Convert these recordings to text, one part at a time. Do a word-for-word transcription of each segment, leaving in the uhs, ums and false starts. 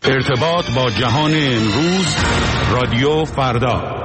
ارتباط با جهان امروز، رادیو فردا.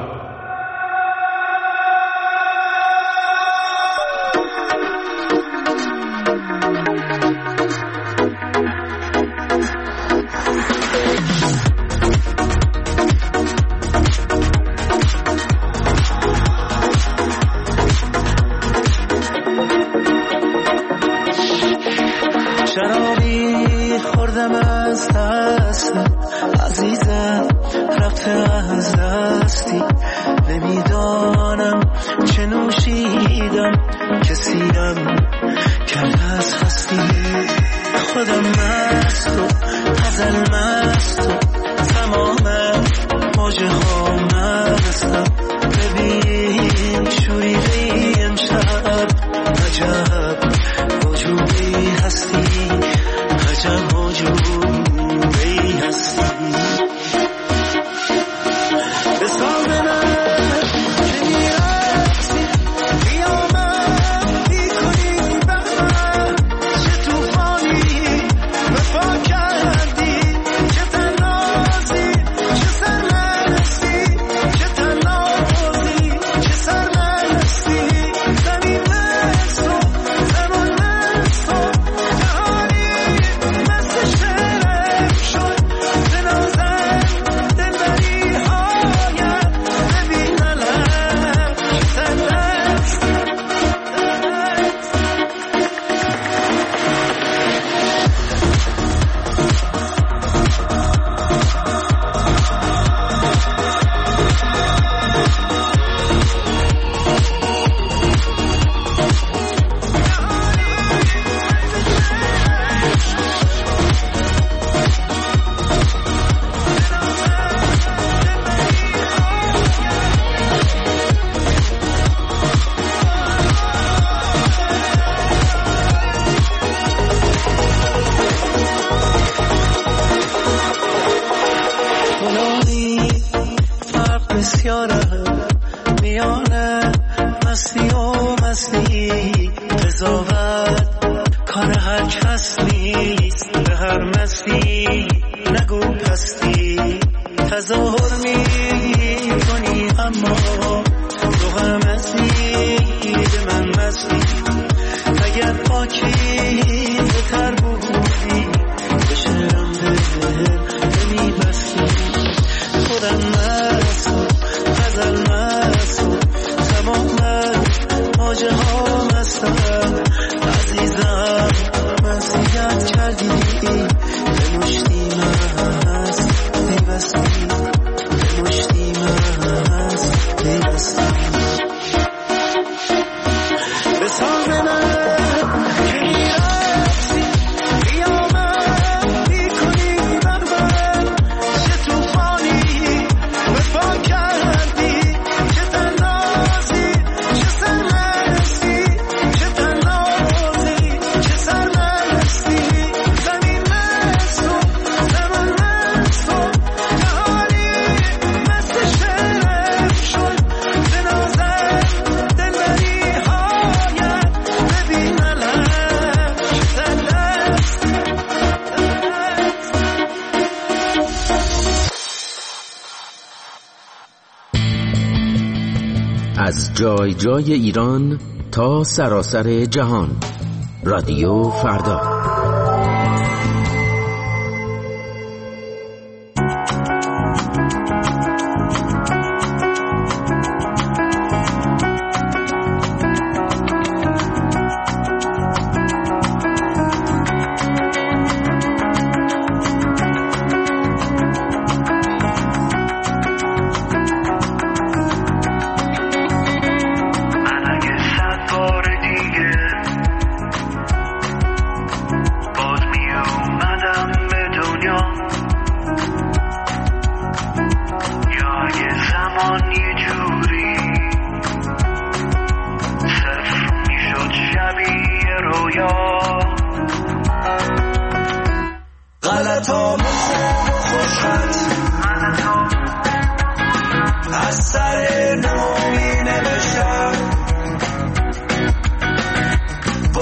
از جای جای ایران تا سراسر جهان، رادیو فردا.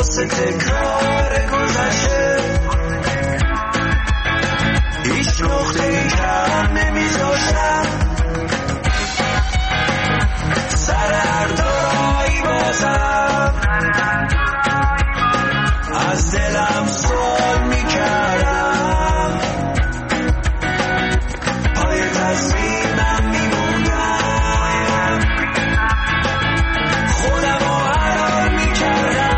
تکرار گذشته هیچ نقطه باشم، سر هر دورایی بازم از دلم سوال میکردم، پای تصمیمم میموندم، خودم رو حلال میکردم.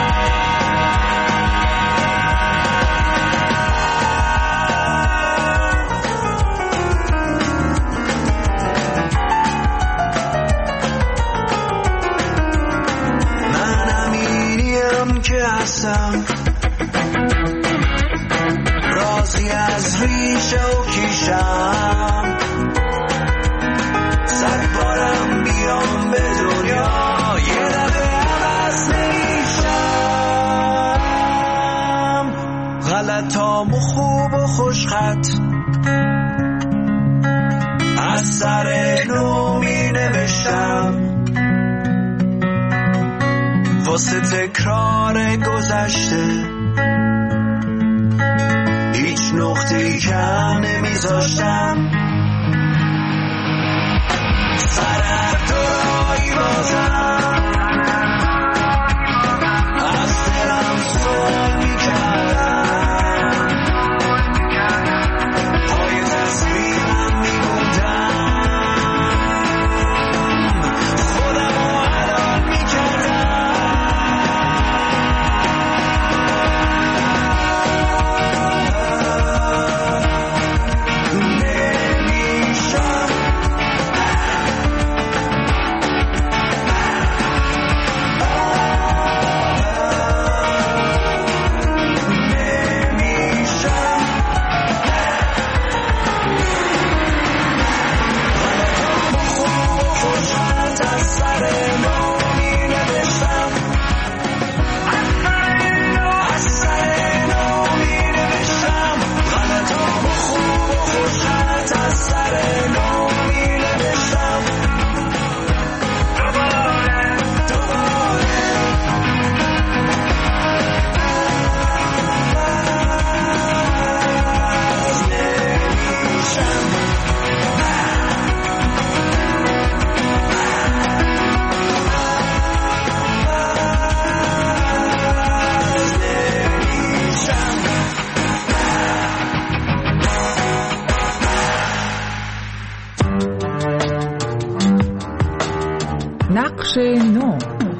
من امینیم که هستم، راضی از ریشه و کیشم، صد بارم بیام به دنیا یه دفعه عوض نمیشم، غلطامو خوب و خوشخط از سر نو می نوشتم، واسه تکرار گذشته هیچ نقطه‌ای کم نمیذاشتم، سر هر دورایی بازم از دلم سوال میکردم، پای تصمیمم میموندم، خودم رو حلال میکردم. نقش نو.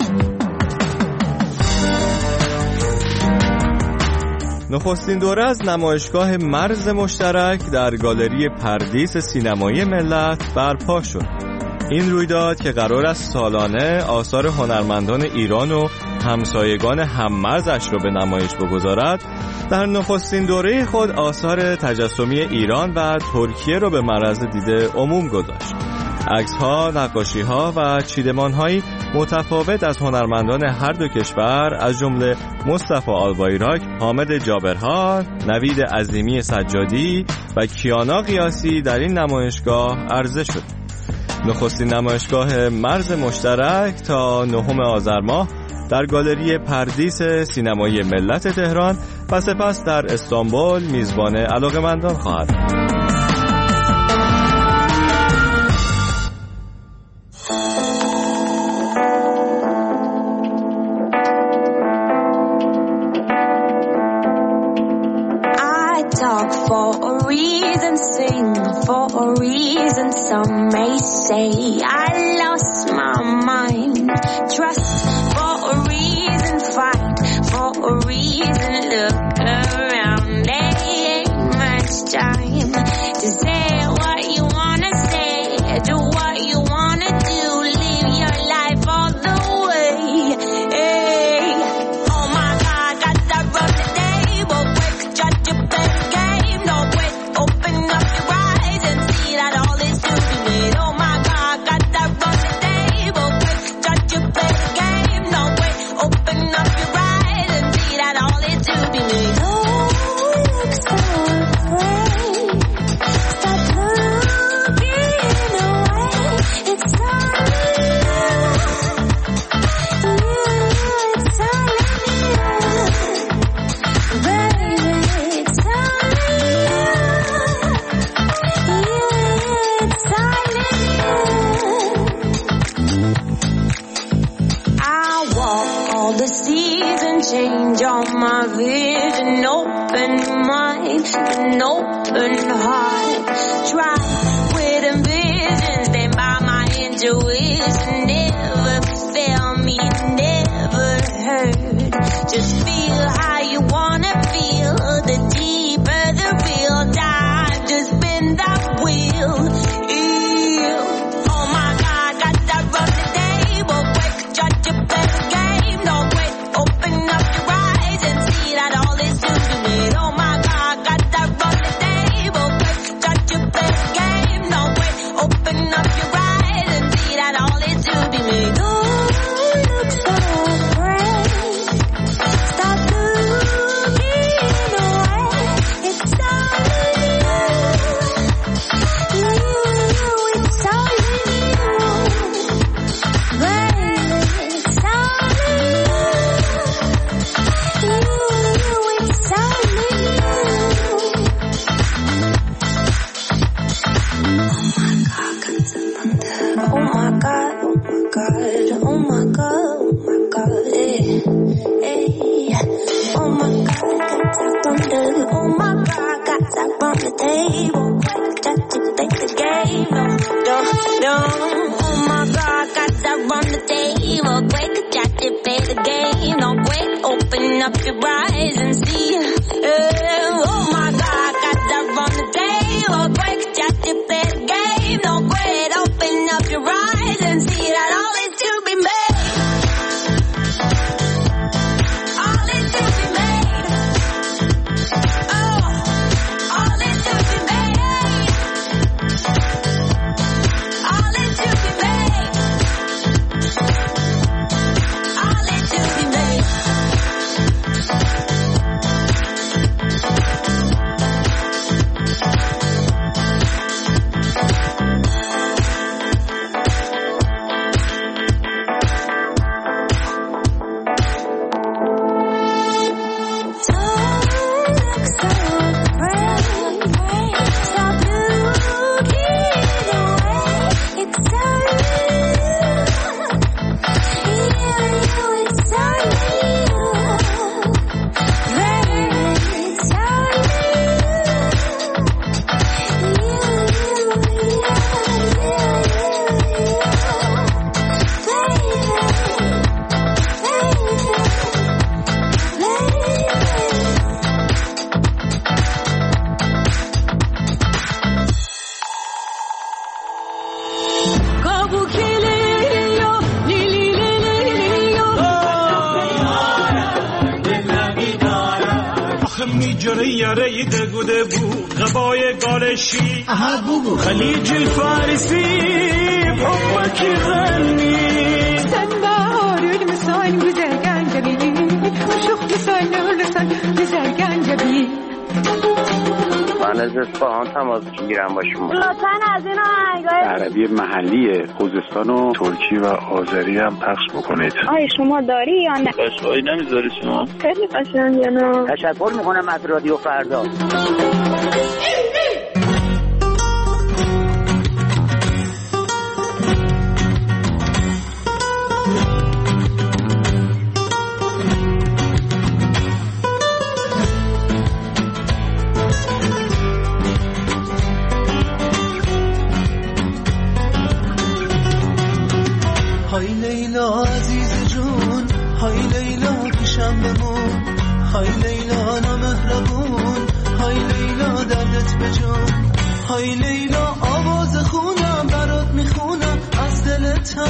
نخستین دوره از نمایشگاه مرز مشترک در گالری پردیس سینمایی ملت برپا شد. این رویداد که قرار است سالانه آثار هنرمندان ایران و همسایگان هممرزش را به نمایش بگذارد، در نخستین دوره خود آثار تجسمی ایران و ترکیه را به معرض دید عموم گذاشت. عکس‌ها، نقاشی‌ها و چیدمان‌هایی متفاوت از هنرمندان هر دو کشور از جمله مصطفی آلبایراک، حامد جابرها، نوید عظیمی سجادی و کیانا قیاسی در این نمایشگاه عرضه شد. نخستین نمایشگاه مرز مشترک تا نهم آذر ماه در گالری پردیس سینمایی ملت تهران و سپس در استانبول میزبان علاقه‌مندان خواهد بود. Talk for a reason, sing for a reason. Some may say I lost my mind. Trust for a reason, fight for a reason. Look around, there ain't much time to say what you wanna say, do what you wanna do, live your life all the way. Hey, oh my God, got that run the table, quick, judge your best. Open up your eyes and see that all is to be made. Oh my God, got that run the table. Quick, judge your play the game. No way. Open up your eyes and see that all is to be made. Oh. mind, an open heart. Try with ambitions, stand by my intuition. Never fail me, never hurt. Just feel how you wanna feel. The deeper the real dive, just bend that wheel. Ew. Oh my God, got that run the table. Quick, judge your best game. No wait, open up your eyes and see that all is to be made. Oh my God, got that run the table. Quick, judge your best game. No wait, open up your eyes and see that all is to be made. Oh, look so afraid. Stop looking away. It's all you, you, it's all you, baby. It's all you, you, it's all you. Oh my God, oh my God, oh my God, oh my God, eh, eh. Oh my God, got that thunder. Oh my God, got that from the table. Got to take the game, no, no, no. Oh my God, got that from the table. Quick, got to play the game. No, quick, open up your eyes and see. Eh, oh my God, got that from the table. Quick, got to play the game. No, quick, open up your eyes and see that all is to be made. All is to be made. Oh, all is to be made. All is to be made. All is to be made. میجره یاره دگو دگو غبای گالشی خلیج الفارسي بحبك يغني سنبار المسان güzel جبي وشوق مسان ولسان güzel جبي من از اصفهان تماس میگیرم با شما. لطفاً از این آهنگای عربی محلی خوزستان و ترکی و آذری هم پخش بکنید. آیا شما داری یا نه؟ قشقایی نمیذاری شما؟ خیلی قشنگه نه. تشکر میکنم از رادیو فردا. های لیلا عزیز جون، های لیلا پیشم بمون، های لیلا نامهربون، های لیلا دردت بجون، های لیلا آواز خونم برات میخونم از دل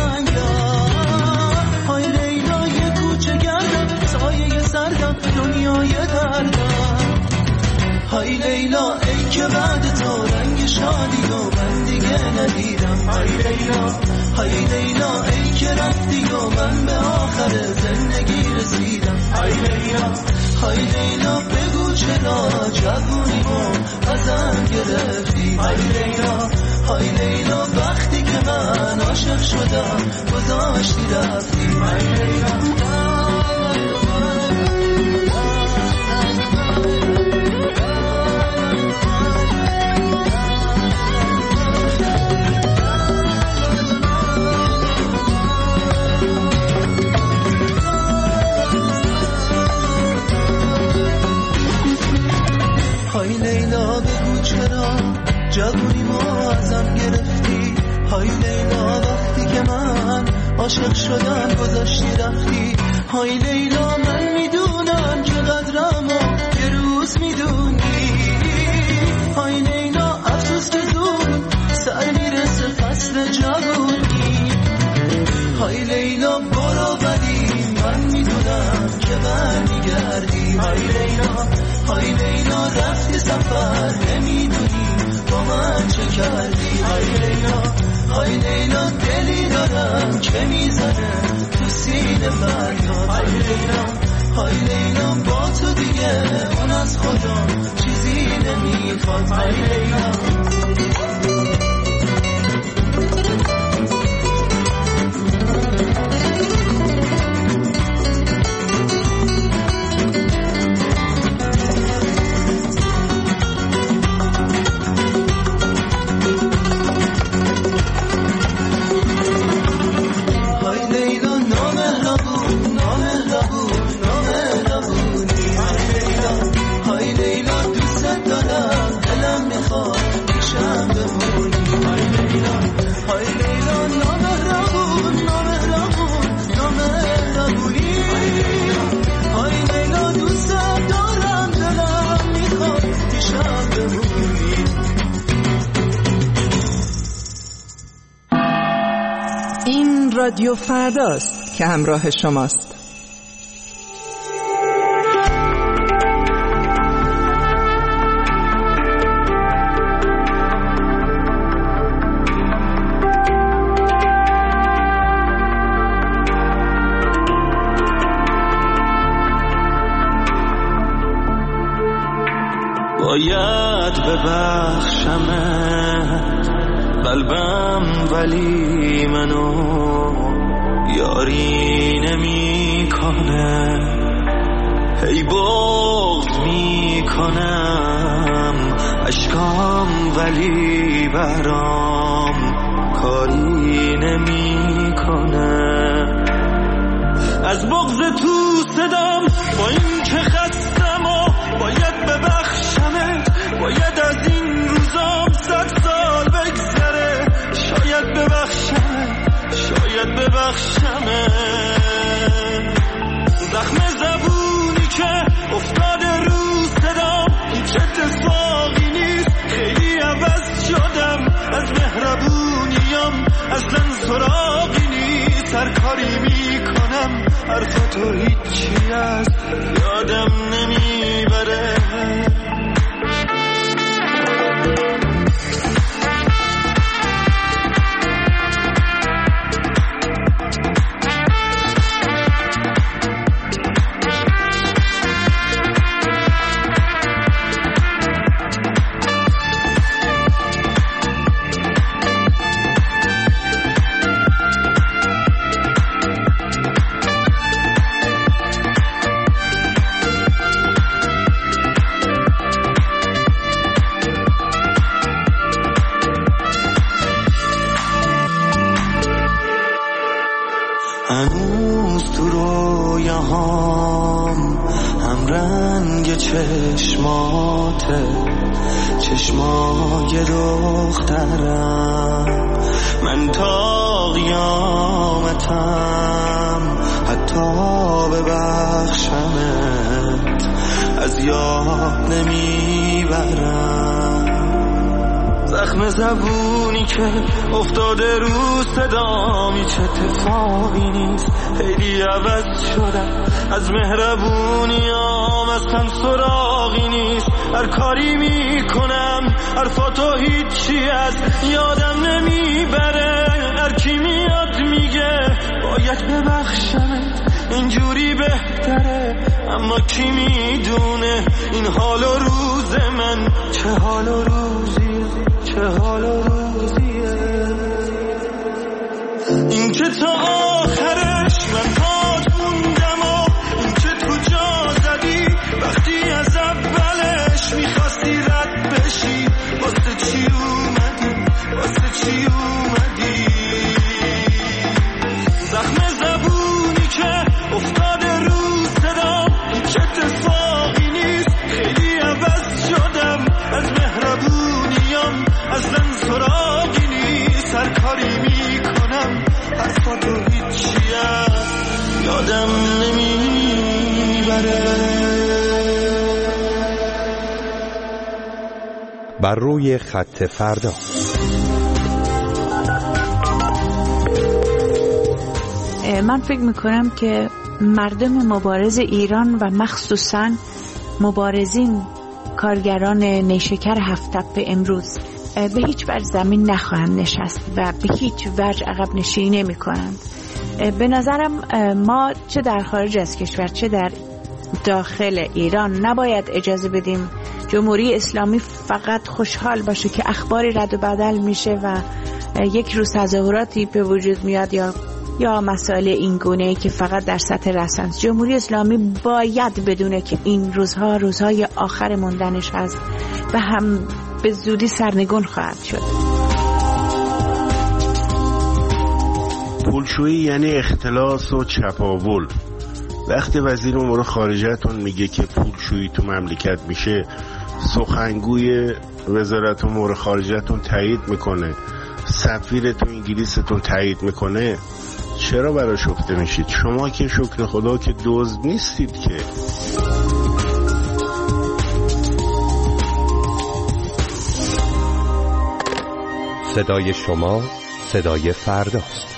تنگم، های لیلا یه کوچه گردم سایه سردم دنیای دردم، های لیلا ای که بعد تو رنگ شادی و من دیگه ندیدم، های لیلا های لیلا ای که رفتی و من به آخر زندگی رسیدم، های لیلا های لیلا بگو چرا جوونیمو ازم گرفتی، های لیلا های لیلا وقتی که من عاشق شدم گذاشتی رفتی، های لیلا های لیلا بگو چرا جوونی ما ازم گرفتی، های لیلا وقتی که من عاشق شدم گذاشتی رفتی، های لیلا من میدونم که قدرمو یه روز میدونی، های لیلا افسوس که زود سر میرسه فصل جوونی، های لیلا برو ولی من میدونم که برمیگردی، های لیلا های لیلا رفتی سفر نمیدونی با من چه کردی، های لیلا های لیلا دلی دارم که میزنه تو سینه فریاد، های لیلا های لیلا با تو دیگه اون از خدا چیزی نمیخواد، های لیلا رادیو فرداست که همراه شماست. باید ببخشمت قلبم ولی منو یاری نمی کنه، هی بغض می کنم اشکام ولی برام کاری نمی کنه، از بغض تو صدام با این که خستم و باید ببخشمت، باید از این روزام صد سال بگذره، شاید ببخشمت شاید ببخشمه، زخم زبونی که افتاده رو صدام هیچ اتفاقی نیست، خیلی عوض شدم از مهربونیم اصلا سراغی نیست، هر کاری میکنم حرفتو هیچی از یادم نمیبره، هنوز تو رویاهام هم رنگ چشماته، چشمای دخترم، من تا قیامتم حتی ببخشمت از یاد نمیبرم، زخم زبونی که افتاده رو صدام هیچ اتفاقی نیست، خیلی عوض شدم از مهربونیام اصلا سراغی نیست، هر کاری میکنم حرفاتو هیچی از یادم نمیبره، هر کی میاد میگه باید ببخشمت اینجوری بهتره، اما کی میدونه این حال و روز من چه حال و روزیه، چه حال و روزیه، این که تا آخرش من پات موندم و این که تو جا زدی وقتی از اولش میخواستی رد بشی، واسه چی اومدی واسه چی اومدی، زخم زبونی که افتاده رو صدام هیچ اتفاقی نیست، خیلی عوض شدم بر روی خط فردا. من فکر میکنم که مردم مبارز ایران و مخصوصاً مبارزین کارگران نیشکر هفت تپه امروز به هیچ وجه زمین نخواهند نشست و به هیچ وجه عقب نشینی نمی کنند. به نظرم ما چه در خارج از کشور چه در داخل ایران نباید اجازه بدیم جمهوری اسلامی فقط خوشحال باشه که اخباری رد و بدل میشه و یک روز تظاهراتی به وجود میاد یا یا مسائل این گونه‌ای که فقط در سطح رسانه. جمهوری اسلامی باید بدونه که این روزها روزهای آخر موندنش هست و هم به زودی سرنگون خواهد شد. پولشویی یعنی اختلاس و چپاول. وقتی وزیر امور خارجه‌تون میگه که پولشویی تو مملکت میشه، سخنگوی وزارت امور خارجه‌تون تایید میکنه، سفیر تو انگلیستون تایید میکنه، چرا برای شفته میشید؟ شما که شکر خدا که دزد نیستید که. صدای شما صدای فرداست.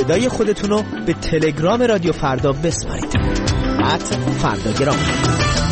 صدای خودتون رو به تلگرام رادیو فردا بسپارید. ات فرداگرام.